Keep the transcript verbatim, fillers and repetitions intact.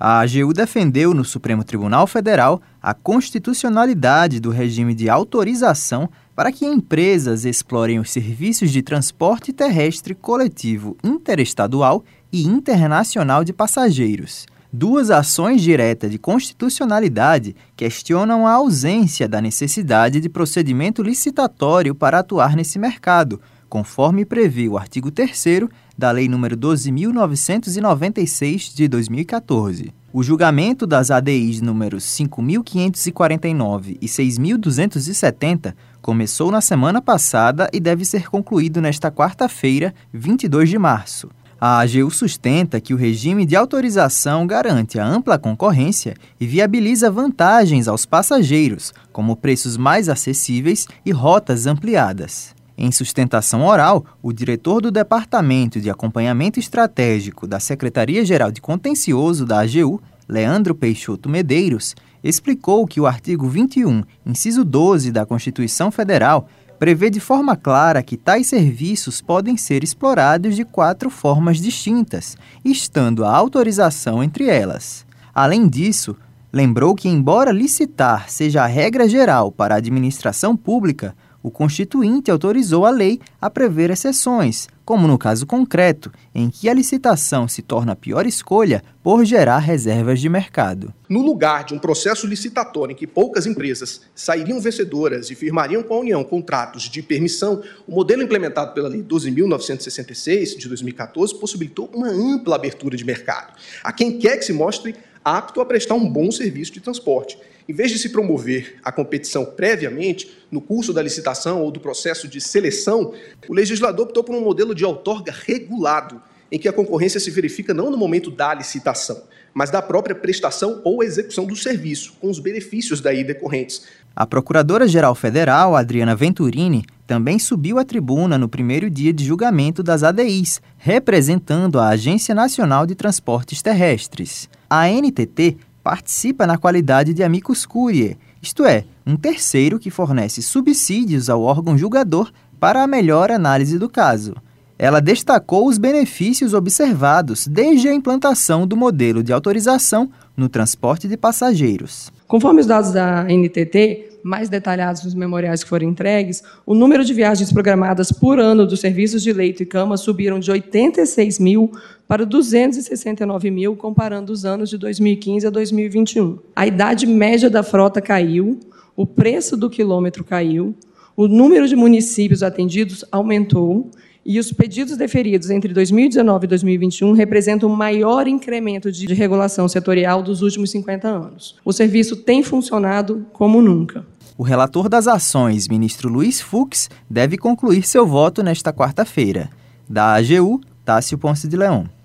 A AGU defendeu no Supremo Tribunal Federal a constitucionalidade do regime de autorização para que empresas explorem os serviços de transporte terrestre coletivo interestadual e internacional de passageiros. Duas ações diretas de constitucionalidade questionam a ausência da necessidade de procedimento licitatório para atuar nesse mercado, conforme prevê o artigo terceiro da Lei nº doze mil novecentos e noventa e seis, de dois mil e quatorze. O julgamento das A D Is números cinco mil quinhentos e quarenta e nove e seis mil duzentos e setenta começou na semana passada e deve ser concluído nesta quarta-feira, vinte e dois de março. A AGU sustenta que o regime de autorização garante a ampla concorrência e viabiliza vantagens aos passageiros, como preços mais acessíveis e rotas ampliadas. Em sustentação oral, o diretor do Departamento de Acompanhamento Estratégico da Secretaria-Geral de Contencioso da AGU, Leandro Peixoto Medeiros, explicou que o artigo vinte e um, inciso doze da Constituição Federal, prevê de forma clara que tais serviços podem ser explorados de quatro formas distintas, estando a autorização entre elas. Além disso, lembrou que, embora licitar seja a regra geral para a administração pública, o Constituinte autorizou a lei a prever exceções, como no caso concreto, em que a licitação se torna a pior escolha por gerar reservas de mercado. No lugar de um processo licitatório em que poucas empresas sairiam vencedoras e firmariam com a União contratos de permissão, o modelo implementado pela Lei doze mil novecentos e sessenta e seis, de dois mil e quatorze, possibilitou uma ampla abertura de mercado a quem quer que se mostre apto a prestar um bom serviço de transporte. Em vez de se promover a competição previamente, no curso da licitação ou do processo de seleção, o legislador optou por um modelo de outorga regulado, em que a concorrência se verifica não no momento da licitação, mas da própria prestação ou execução do serviço, com os benefícios daí decorrentes. A Procuradora-Geral Federal, Adriana Venturini, também subiu à tribuna no primeiro dia de julgamento das A D Is, representando a Agência Nacional de Transportes Terrestres. A A N T T participa na qualidade de amicus curiae, isto é, um terceiro que fornece subsídios ao órgão julgador para a melhor análise do caso. Ela destacou os benefícios observados desde a implantação do modelo de autorização no transporte de passageiros. Conforme os dados da A N T T, mais detalhados nos memoriais que foram entregues, o número de viagens programadas por ano dos serviços de leito e cama subiram de oitenta e seis mil para duzentos e sessenta e nove mil, comparando os anos de dois mil e quinze a dois mil e vinte e um. A idade média da frota caiu, o preço do quilômetro caiu, o número de municípios atendidos aumentou e os pedidos deferidos entre dois mil e dezenove e dois mil e vinte e um representam o maior incremento de regulação setorial dos últimos cinquenta anos. O serviço tem funcionado como nunca. O relator das ações, ministro Luiz Fux, deve concluir seu voto nesta quarta-feira. Da AGU, Tássio Ponce de Leão.